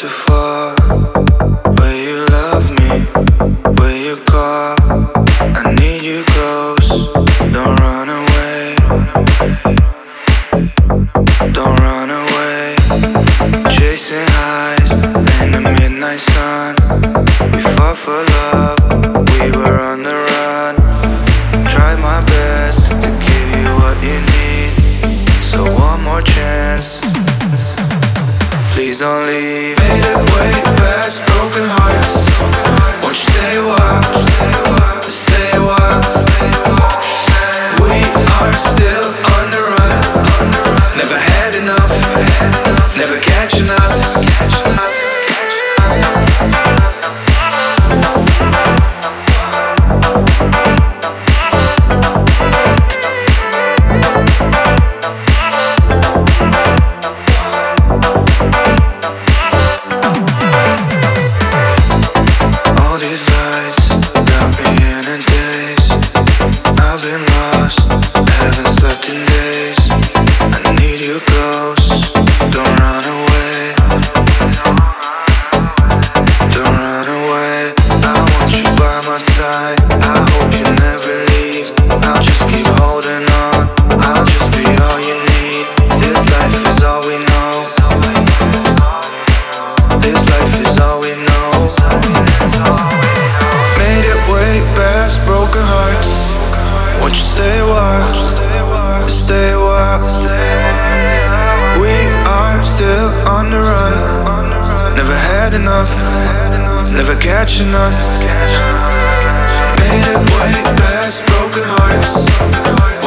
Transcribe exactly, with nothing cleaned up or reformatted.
too far. Will you love me? Will you call? I need you close. Don't run away. Don't run away. Chasing highs in the midnight sun. We fought for love. We were on the run. Tried my best to give you what you need. So one more chance. Please don't leave. Made it way past broken hearts. Won't you stay a while? Stay a while. We are still on the run. Never had enough. Never catching us. Won't you stay a while? Stay a while. We are still on the run. Never had enough. Never catching us. Made it way past broken hearts.